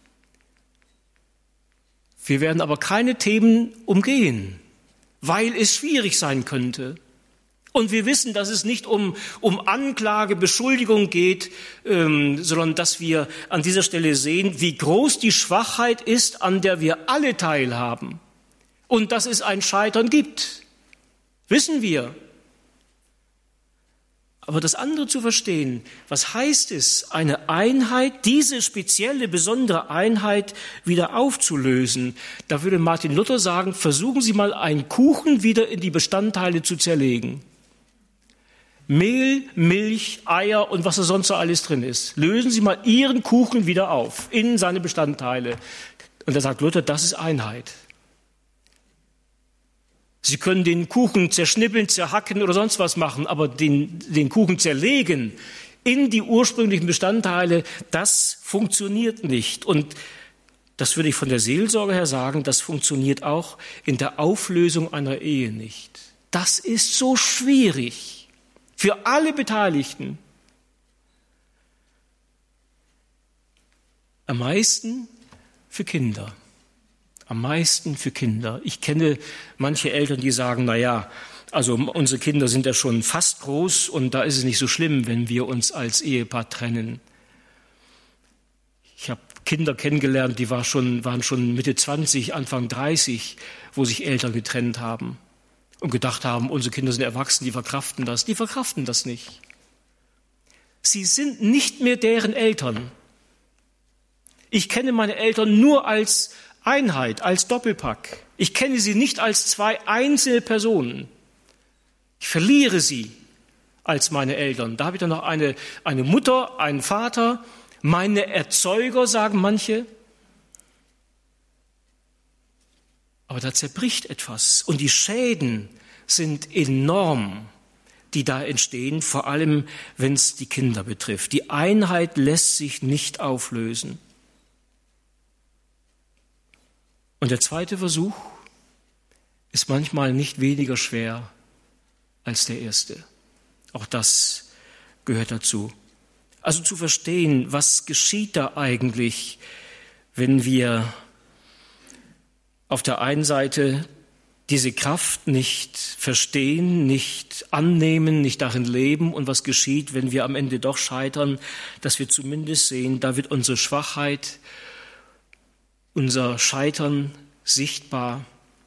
Wir werden aber keine Themen umgehen, weil es schwierig sein könnte. Und wir wissen, dass es nicht um, um Anklage, Beschuldigung geht, ähm, sondern dass wir an dieser Stelle sehen, wie groß die Schwachheit ist, an der wir alle teilhaben. Und dass es ein Scheitern gibt. Wissen wir. Aber das andere zu verstehen, was heißt es, eine Einheit, diese spezielle, besondere Einheit wieder aufzulösen? Da würde Martin Luther sagen, versuchen Sie mal einen Kuchen wieder in die Bestandteile zu zerlegen. Mehl, Milch, Eier und was da sonst so alles drin ist. Lösen Sie mal Ihren Kuchen wieder auf in seine Bestandteile. Und da sagt Luther, das ist Einheit. Sie können den Kuchen zerschnippeln, zerhacken oder sonst was machen, aber den, den Kuchen zerlegen in die ursprünglichen Bestandteile, das funktioniert nicht. Und das würde ich von der Seelsorge her sagen, das funktioniert auch in der Auflösung einer Ehe nicht. Das ist so schwierig für alle Beteiligten. Am meisten für Kinder. Am meisten für Kinder. Ich kenne manche Eltern, die sagen, na ja, also unsere Kinder sind ja schon fast groß und da ist es nicht so schlimm, wenn wir uns als Ehepaar trennen. Ich habe Kinder kennengelernt, die war schon, waren schon Mitte zwanzig, Anfang dreißig, wo sich Eltern getrennt haben und gedacht haben, unsere Kinder sind erwachsen, die verkraften das. Die verkraften das nicht. Sie sind nicht mehr deren Eltern. Ich kenne meine Eltern nur als Einheit, als Doppelpack. Ich kenne sie nicht als zwei einzelne Personen. Ich verliere sie als meine Eltern. Da habe ich dann noch eine, eine Mutter, einen Vater meine Erzeuger, sagen manche. Aber da zerbricht etwas und die Schäden sind enorm, die da entstehen, vor allem wenn es die Kinder betrifft. Die Einheit lässt sich nicht auflösen. Und der zweite Versuch ist manchmal nicht weniger schwer als der erste. Auch das gehört dazu. Also zu verstehen, was geschieht da eigentlich, wenn wir auf der einen Seite diese Kraft nicht verstehen, nicht annehmen, nicht darin leben und was geschieht, wenn wir am Ende doch scheitern, dass wir zumindest sehen, da wird unsere Schwachheit, unser Scheitern sichtbar.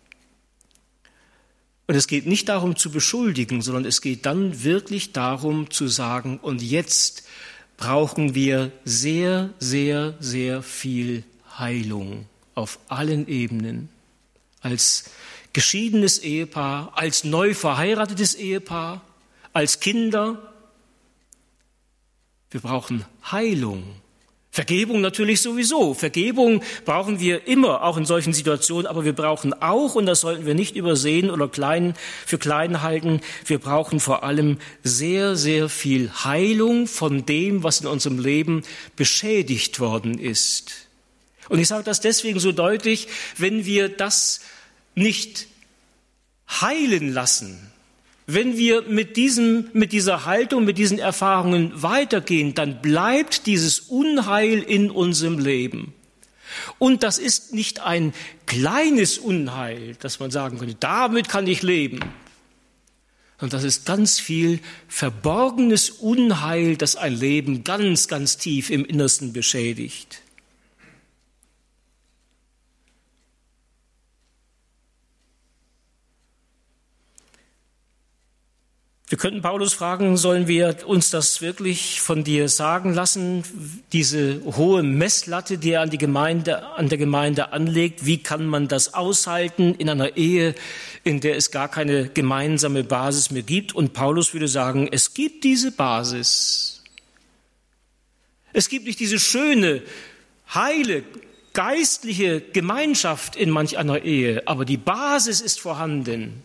Und es geht nicht darum zu beschuldigen, sondern es geht dann wirklich darum zu sagen, und jetzt brauchen wir sehr, sehr, sehr viel Heilung auf allen Ebenen. Als geschiedenes Ehepaar, als neu verheiratetes Ehepaar, als Kinder. Wir brauchen Heilung. Vergebung natürlich sowieso. Vergebung brauchen wir immer, auch in solchen Situationen, aber wir brauchen auch, und das sollten wir nicht übersehen oder klein, für klein halten, wir brauchen vor allem sehr, sehr viel Heilung von dem, was in unserem Leben beschädigt worden ist. Und ich sage das deswegen so deutlich, wenn wir das nicht heilen lassen, wenn wir mit diesem, mit dieser Haltung, mit diesen Erfahrungen weitergehen, dann bleibt dieses Unheil in unserem Leben. Und das ist nicht ein kleines Unheil, dass man sagen könnte, damit kann ich leben. Und das ist ganz viel verborgenes Unheil, das ein Leben ganz, ganz tief im Innersten beschädigt. Wir könnten Paulus fragen, sollen wir uns das wirklich von dir sagen lassen, diese hohe Messlatte, die er an die Gemeinde, an der Gemeinde anlegt, wie kann man das aushalten in einer Ehe, in der es gar keine gemeinsame Basis mehr gibt? Und Paulus würde sagen, es gibt diese Basis. Es gibt nicht diese schöne, heile, geistliche Gemeinschaft in manch einer Ehe, aber die Basis ist vorhanden.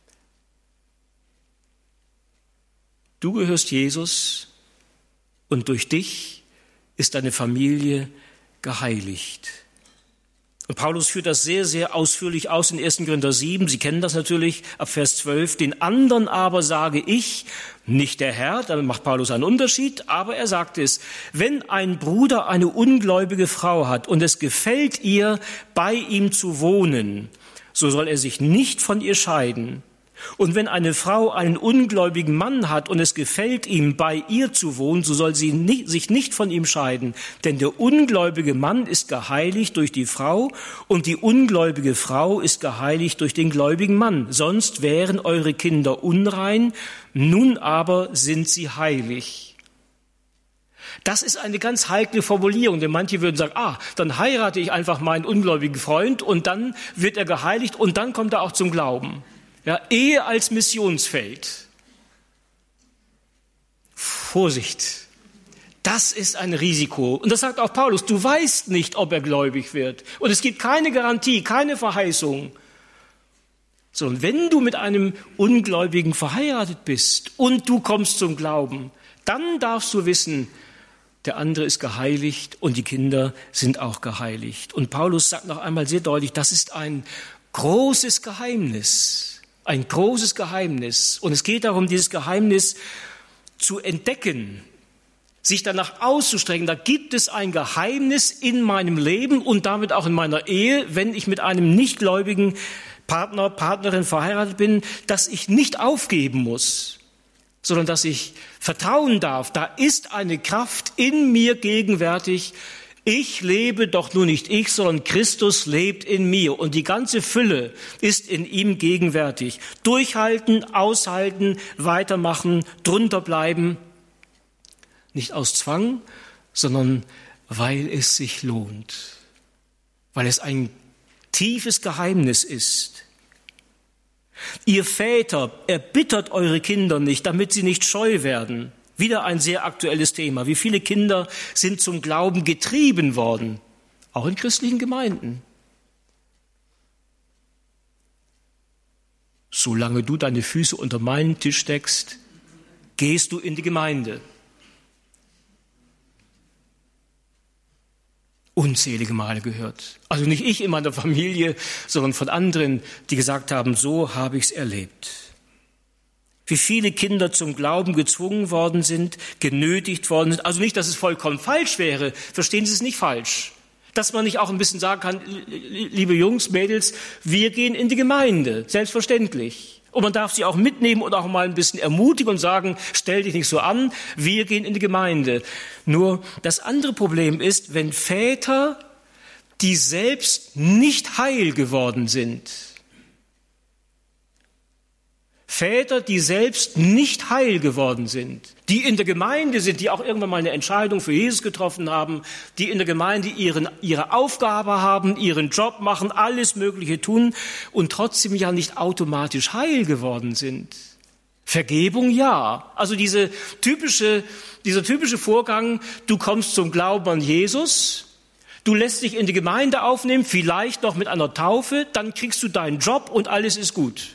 Du gehörst Jesus und durch dich ist deine Familie geheiligt. Und Paulus führt das sehr, sehr ausführlich aus in ersten Korinther sieben. Sie kennen das natürlich ab Vers zwölf. Den anderen aber sage ich, nicht der Herr, damit macht Paulus einen Unterschied, aber er sagt es, wenn ein Bruder eine ungläubige Frau hat und es gefällt ihr, bei ihm zu wohnen, so soll er sich nicht von ihr scheiden. Und wenn eine Frau einen ungläubigen Mann hat und es gefällt ihm, bei ihr zu wohnen, so soll sie nicht, sich nicht von ihm scheiden. Denn der ungläubige Mann ist geheiligt durch die Frau und die ungläubige Frau ist geheiligt durch den gläubigen Mann. Sonst wären eure Kinder unrein, nun aber sind sie heilig. Das ist eine ganz heikle Formulierung, denn manche würden sagen, ah, dann heirate ich einfach meinen ungläubigen Freund und dann wird er geheiligt und dann kommt er auch zum Glauben. Ja, Ehe als Missionsfeld. Vorsicht, das ist ein Risiko. Und das sagt auch Paulus, du weißt nicht, ob er gläubig wird. Und es gibt keine Garantie, keine Verheißung. Sondern wenn du mit einem Ungläubigen verheiratet bist und du kommst zum Glauben, dann darfst du wissen, der andere ist geheiligt und die Kinder sind auch geheiligt. Und Paulus sagt noch einmal sehr deutlich, das ist ein großes Geheimnis. Ein großes Geheimnis. Und es geht darum, dieses Geheimnis zu entdecken, sich danach auszustrecken. Da gibt es ein Geheimnis in meinem Leben und damit auch in meiner Ehe, wenn ich mit einem nichtgläubigen Partner, Partnerin verheiratet bin, dass ich nicht aufgeben muss, sondern dass ich vertrauen darf. Da ist eine Kraft in mir gegenwärtig. Ich lebe doch nur nicht ich, sondern Christus lebt in mir und die ganze Fülle ist in ihm gegenwärtig. Durchhalten, aushalten, weitermachen, drunter bleiben. Nicht aus Zwang, sondern weil es sich lohnt. Weil es ein tiefes Geheimnis ist. Ihr Väter, erbittert eure Kinder nicht, damit sie nicht scheu werden. Wieder ein sehr aktuelles Thema. Wie viele Kinder sind zum Glauben getrieben worden? Auch in christlichen Gemeinden. Solange du deine Füße unter meinen Tisch steckst, gehst du in die Gemeinde. Unzählige Male gehört. Also nicht ich in meiner Familie, sondern von anderen, die gesagt haben, so habe ich es erlebt. Wie viele Kinder zum Glauben gezwungen worden sind, genötigt worden sind. Also nicht, dass es vollkommen falsch wäre. Verstehen Sie es nicht falsch. Dass man nicht auch ein bisschen sagen kann, liebe Jungs, Mädels, wir gehen in die Gemeinde. Selbstverständlich. Und man darf sie auch mitnehmen und auch mal ein bisschen ermutigen und sagen, stell dich nicht so an, wir gehen in die Gemeinde. Nur das andere Problem ist, wenn Väter, die selbst nicht heil geworden sind, Väter, die selbst nicht heil geworden sind, die in der Gemeinde sind, die auch irgendwann mal eine Entscheidung für Jesus getroffen haben, die in der Gemeinde ihren, ihre Aufgabe haben, ihren Job machen, alles Mögliche tun und trotzdem ja nicht automatisch heil geworden sind. Vergebung ja. Also diese typische, dieser typische Vorgang, du kommst zum Glauben an Jesus, du lässt dich in die Gemeinde aufnehmen, vielleicht noch mit einer Taufe, dann kriegst du deinen Job und alles ist gut.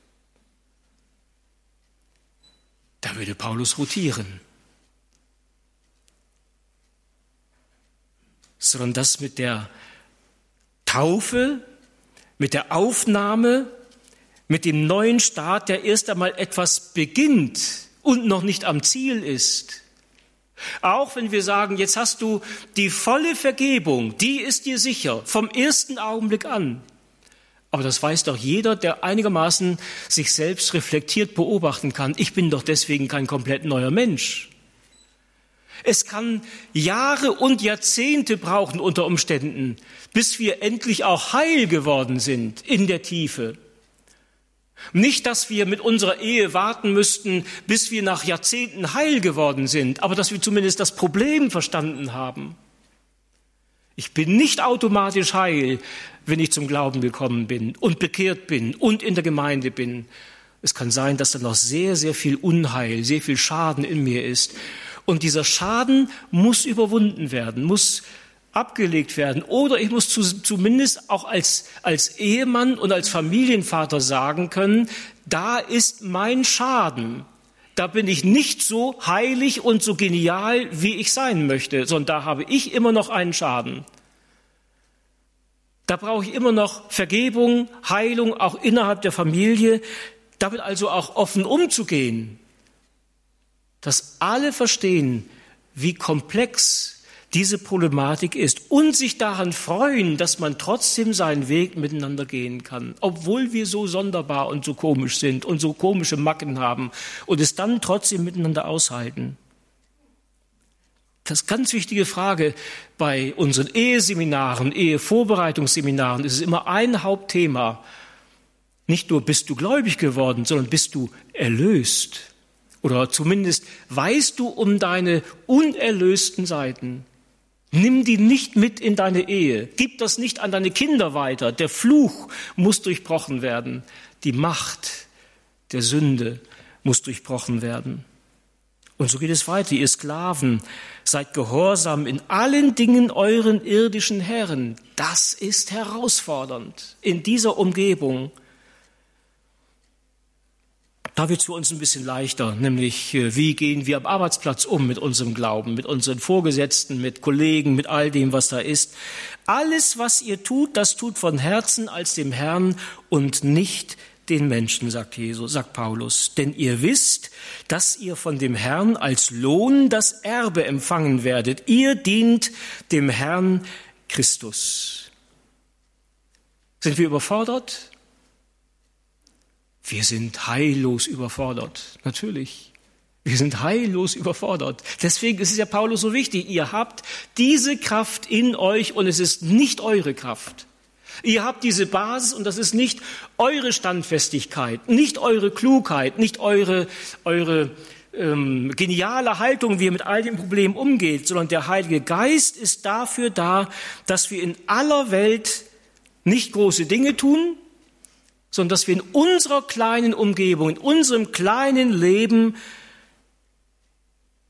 Da würde Paulus rotieren. Sondern das mit der Taufe, mit der Aufnahme, mit dem neuen Staat, der erst einmal etwas beginnt und noch nicht am Ziel ist. Auch wenn wir sagen, jetzt hast du die volle Vergebung, die ist dir sicher, vom ersten Augenblick an. Aber das weiß doch jeder, der einigermaßen sich selbst reflektiert beobachten kann. Ich bin doch deswegen kein komplett neuer Mensch. Es kann Jahre und Jahrzehnte brauchen unter Umständen, bis wir endlich auch heil geworden sind in der Tiefe. Nicht, dass wir mit unserer Ehe warten müssten, bis wir nach Jahrzehnten heil geworden sind, aber dass wir zumindest das Problem verstanden haben. Ich bin nicht automatisch heil, wenn ich zum Glauben gekommen bin und bekehrt bin und in der Gemeinde bin. Es kann sein, dass da noch sehr, sehr viel Unheil, sehr viel Schaden in mir ist. Und dieser Schaden muss überwunden werden, muss abgelegt werden. Oder ich muss zu, zumindest auch als, als Ehemann und als Familienvater sagen können, da ist mein Schaden. Da bin ich nicht so heilig und so genial, wie ich sein möchte, sondern da habe ich immer noch einen Schaden. Da brauche ich immer noch Vergebung, Heilung, auch innerhalb der Familie, damit also auch offen umzugehen. Dass alle verstehen, wie komplex diese Problematik ist und sich daran freuen, dass man trotzdem seinen Weg miteinander gehen kann, obwohl wir so sonderbar und so komisch sind und so komische Macken haben und es dann trotzdem miteinander aushalten. Das ist eine ganz wichtige Frage bei unseren Eheseminaren, Ehevorbereitungsseminaren. Es ist immer ein Hauptthema. Nicht nur bist du gläubig geworden, sondern bist du erlöst. Oder zumindest weißt du um deine unerlösten Seiten. Nimm die nicht mit in deine Ehe. Gib das nicht an deine Kinder weiter. Der Fluch muss durchbrochen werden. Die Macht der Sünde muss durchbrochen werden. Und so geht es weiter. Ihr Sklaven, seid gehorsam in allen Dingen euren irdischen Herren. Das ist herausfordernd in dieser Umgebung. Da wird es für uns ein bisschen leichter, nämlich wie gehen wir am Arbeitsplatz um mit unserem Glauben, mit unseren Vorgesetzten, mit Kollegen, mit all dem, was da ist. Alles, was ihr tut, das tut von Herzen als dem Herrn und nicht den Menschen, sagt Jesus, sagt Paulus. Denn ihr wisst, dass ihr von dem Herrn als Lohn das Erbe empfangen werdet. Ihr dient dem Herrn Christus. Sind wir überfordert? Wir sind heillos überfordert, natürlich. Wir sind heillos überfordert. Deswegen ist es ja Paulus so wichtig. Ihr habt diese Kraft in euch und es ist nicht eure Kraft. Ihr habt diese Basis und das ist nicht eure Standfestigkeit, nicht eure Klugheit, nicht eure, eure ähm, geniale Haltung, wie ihr mit all den Problemen umgeht, sondern der Heilige Geist ist dafür da, dass wir in aller Welt nicht große Dinge tun, sondern dass wir in unserer kleinen Umgebung, in unserem kleinen Leben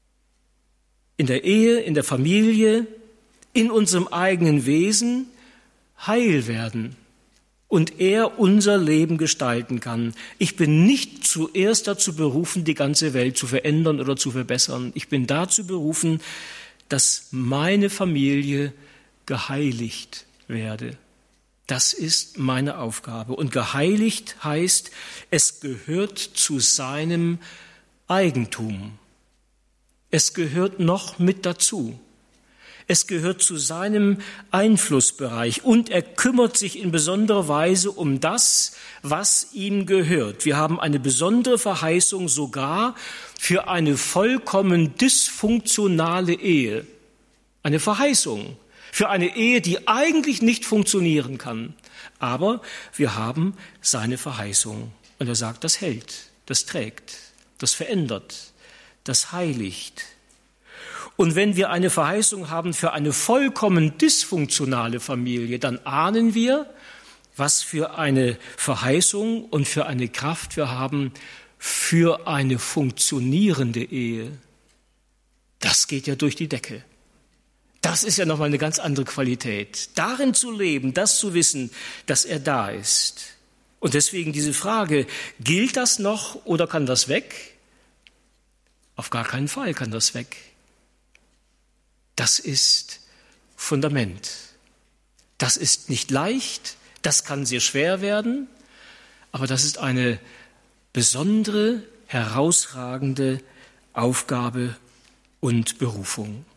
in der Ehe, in der Familie, in unserem eigenen Wesen heil werden und er unser Leben gestalten kann. Ich bin nicht zuerst dazu berufen, die ganze Welt zu verändern oder zu verbessern. Ich bin dazu berufen, dass meine Familie geheiligt werde. Das ist meine Aufgabe. Und geheiligt heißt, es gehört zu seinem Eigentum. Es gehört noch mit dazu. Es gehört zu seinem Einflussbereich und er kümmert sich in besonderer Weise um das, was ihm gehört. Wir haben eine besondere Verheißung sogar für eine vollkommen dysfunktionale Ehe. Eine Verheißung für eine Ehe, die eigentlich nicht funktionieren kann. Aber wir haben seine Verheißung. Und er sagt, das hält, das trägt, das verändert, das heiligt. Und wenn wir eine Verheißung haben für eine vollkommen dysfunktionale Familie, dann ahnen wir, was für eine Verheißung und für eine Kraft wir haben für eine funktionierende Ehe. Das geht ja durch die Decke. Das ist ja nochmal eine ganz andere Qualität. Darin zu leben, das zu wissen, dass er da ist. Und deswegen diese Frage, gilt das noch oder kann das weg? Auf gar keinen Fall kann das weg. Das ist Fundament. Das ist nicht leicht, das kann sehr schwer werden, aber das ist eine besondere, herausragende Aufgabe und Berufung.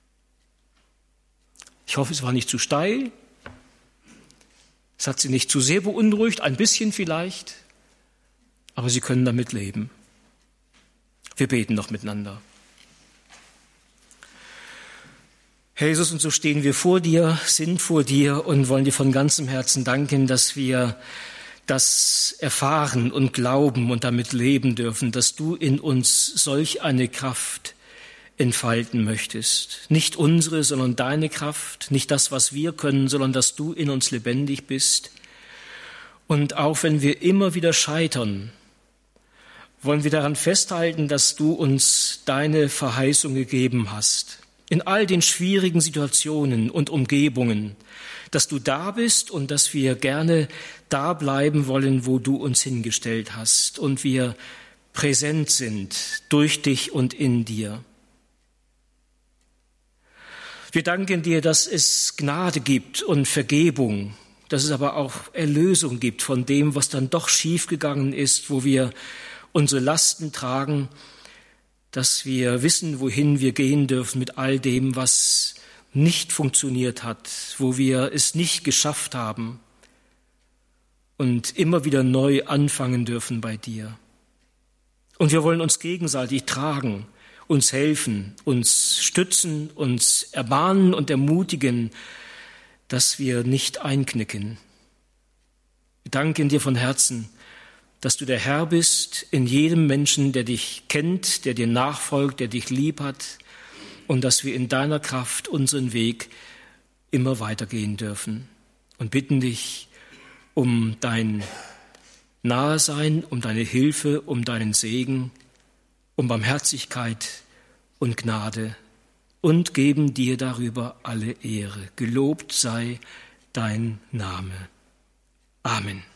Ich hoffe, es war nicht zu steil, es hat Sie nicht zu sehr beunruhigt, ein bisschen vielleicht, aber Sie können damit leben. Wir beten noch miteinander. Herr Jesus, und so stehen wir vor dir, sind vor dir und wollen dir von ganzem Herzen danken, dass wir das erfahren und glauben und damit leben dürfen, dass du in uns solch eine Kraft entfalten möchtest. Nicht unsere, sondern deine Kraft, nicht das, was wir können, sondern dass du in uns lebendig bist. Und auch wenn wir immer wieder scheitern, wollen wir daran festhalten, dass du uns deine Verheißung gegeben hast. In all den schwierigen Situationen und Umgebungen, dass du da bist und dass wir gerne da bleiben wollen, wo du uns hingestellt hast und wir präsent sind durch dich und in dir. Wir danken dir, dass es Gnade gibt und Vergebung, dass es aber auch Erlösung gibt von dem, was dann doch schiefgegangen ist, wo wir unsere Lasten tragen, dass wir wissen, wohin wir gehen dürfen mit all dem, was nicht funktioniert hat, wo wir es nicht geschafft haben und immer wieder neu anfangen dürfen bei dir. Und wir wollen uns gegenseitig tragen, uns helfen, uns stützen, uns ermahnen und ermutigen, dass wir nicht einknicken. Wir danken dir von Herzen, dass du der Herr bist in jedem Menschen, der dich kennt, der dir nachfolgt, der dich lieb hat und dass wir in deiner Kraft unseren Weg immer weitergehen dürfen. Und bitten dich um dein Nahesein, um deine Hilfe, um deinen Segen, um Barmherzigkeit und Gnade und geben dir darüber alle Ehre. Gelobt sei dein Name. Amen.